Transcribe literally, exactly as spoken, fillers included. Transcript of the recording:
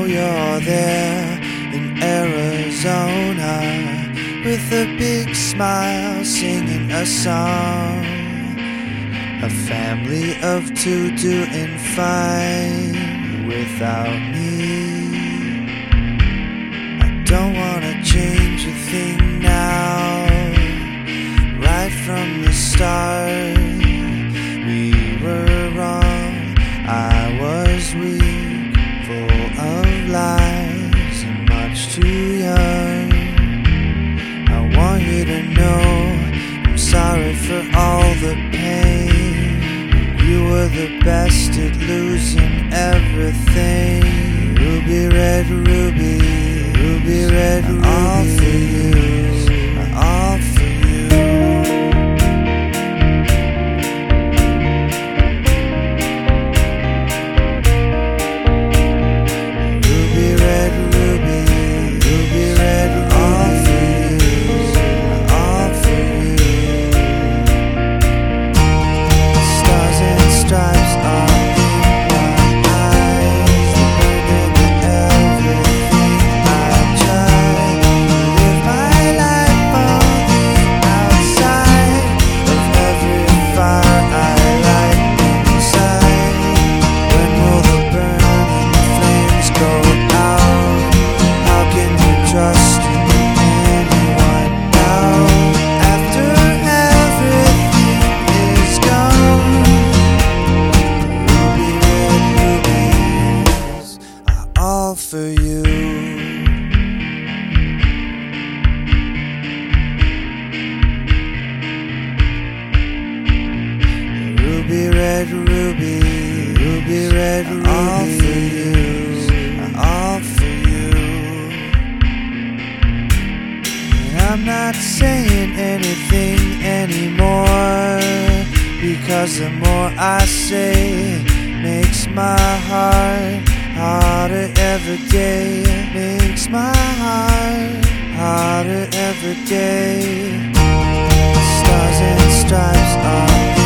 know you're there in Arizona with a big smile singing a song. A family of two doing fine without me. I don't wanna change a thing now. Right from the start, we were wrong. I was weak, full of lies, and much too young. I want you to know I'm sorry for all the pain. You were the best at losing everything. Ruby red ruby, ruby red ruby, all for you, all for you. All for you. Ruby red ruby, ruby red ruby, all for you, all for you. And I'm not saying anything anymore, because the more I say makes my heart harder every day, makes my heart harder every day. Stars and stripes are